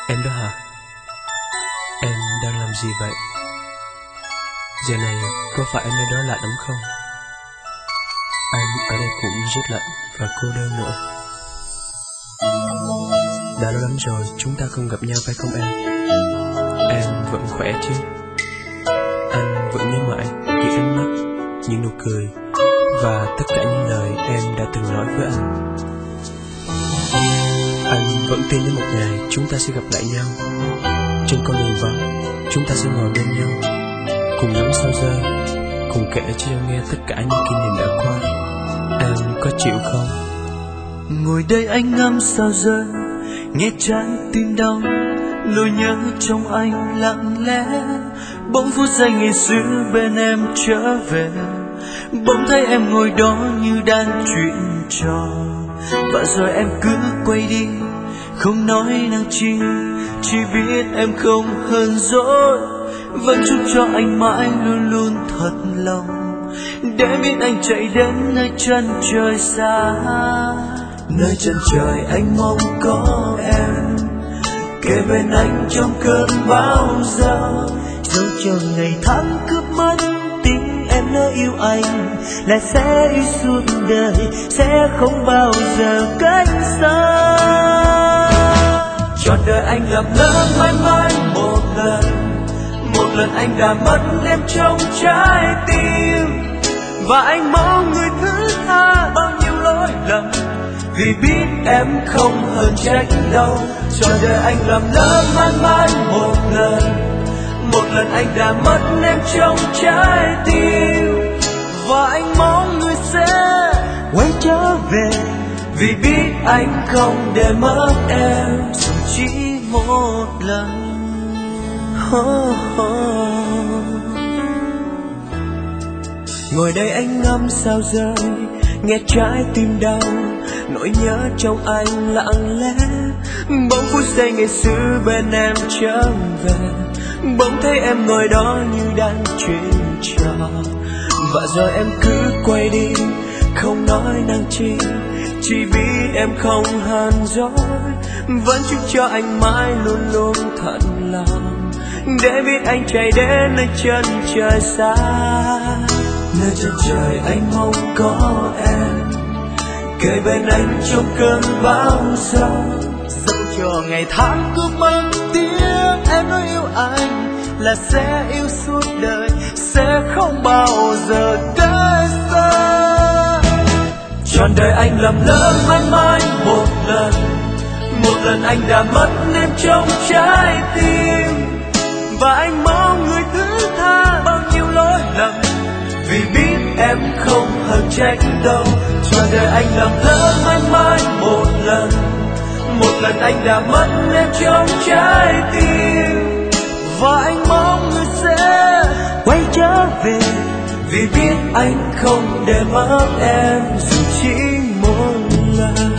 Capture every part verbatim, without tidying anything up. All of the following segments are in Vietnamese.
Em đó hả? Em đang làm gì vậy? Giờ này có phải ở nơi đó lạnh lắm không? Anh ở đây cũng rất lạnh và cô đơn nữa. Đã lâu lắm rồi chúng ta không gặp nhau phải không em? Em vẫn khỏe chứ? Anh vẫn nhớ mãi những ánh mắt, những nụ cười và tất cả những lời em đã từng nói với anh. Anh vẫn tin đến một ngày chúng ta sẽ gặp lại nhau. Trên con đường vắng, chúng ta sẽ ngồi bên nhau, cùng ngắm sao rơi, cùng kể cho nhau nghe tất cả những kỷ niệm đã qua. Em có chịu không? Ngồi đây anh ngắm sao rơi, nghe trái tim đau, nỗi nhớ trong anh lặng lẽ. Bỗng phút giây ngày xưa bên em trở về, bỗng thấy em ngồi đó như đang chuyện trò. Và rồi em cứ quay đi, không nói năng chi, chỉ biết em không hờn dỗi. Vẫn chúc cho anh mãi luôn luôn thật lòng, để biết anh chạy đến nơi chân trời xa. Nơi chân trời anh mong có em, kề bên anh trong cơn bão giông. Dẫu cho ngày tháng cướp mất tình em lỡ yêu anh, là sẽ yêu suốt đời, sẽ không bao giờ cách xa. Trọn đời anh lầm lỡ mãi mãi một lần, một lần anh đã mất em trong trái tim. Và anh mong người thứ tha bao nhiêu lỗi lầm, vì biết em không hơn trách đâu. Trọn đời anh lầm lỡ mãi mãi một lần, một lần anh đã mất em trong trái tim. Và anh mong người sẽ quay trở về, vì biết anh không để mất em dù chỉ một lần. Oh, oh. Ngồi đây anh ngắm sao rơi, nghe trái tim đau, nỗi nhớ trong anh lặng lẽ. Bỗng phút giây ngày xưa bên em trở về, bỗng thấy em ngồi đó như đang chuyện trò. Và rồi em cứ quay đi, không nói năng chi, chỉ biết em không hờn dỗi. Vẫn chúc cho anh mãi luôn luôn thật lòng, để biết anh chạy đến nơi chân trời xa. Nơi chân trời anh mong có em, kề bên anh trong cơn bão giông. Dẫu cho ngày tháng cứ mất tiếng em nói yêu anh, là sẽ yêu suốt đời, sẽ không bao giờ cách xa. Trọn đời anh lầm lỡ mãi mãi một lần, một lần anh đã mất em trong trái tim. Và anh mong người thứ tha bao nhiêu lỗi lầm, vì biết em không hơn trách đâu. Trọn đời anh lầm lỡ mãi mãi một lần, một lần anh đã mất em trong trái tim. Và anh mong người sẽ quay trở về, vì biết anh không để mất em dù chỉ một lần.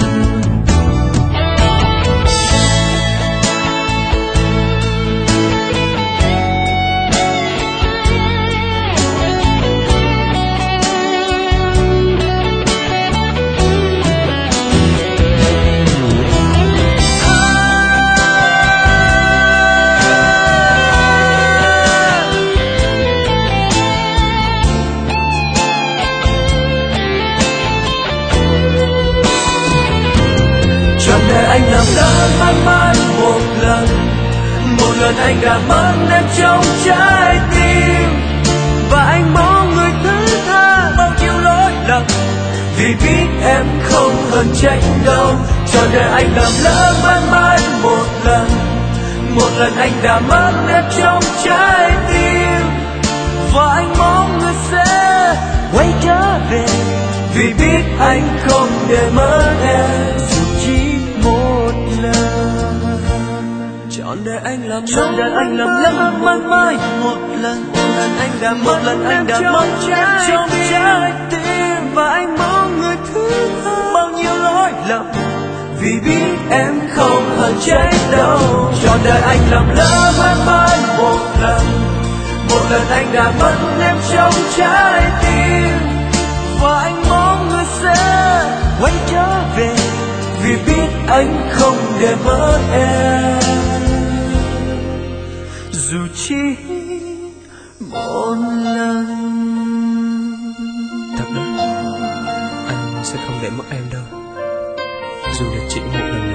Anh làm lỡ mãi mãi một lần, một lần anh đã mất em trong trái tim. Và anh mong người thứ tha bao nhiêu lỗi lầm, vì biết em không hơn trách đâu. Trọn đời anh làm lỡ mãi mãi một lần, một lần anh đã mất em trong trái tim. Và anh mong người sẽ quay trở về, vì biết anh không để mất em dù chỉ một lần. Trọn đời anh làm trọn đời anh làm lỡ mãi mãi một lần, một lần anh đã một lần anh đã mất em trong trái tim. Và anh mong người thứ tha bao nhiêu lỗi lầm, vì biết em không hơn trách đâu. Trọn đời anh làm lỡ mãi mãi một lần, một lần anh đã mất em trong trái tim. Và anh mong người sẽ quay trở về, vì biết anh không để mất em. dù chỉ một lần. Thật đó, anh sẽ không để mất em đâu, dù là chỉ một lần.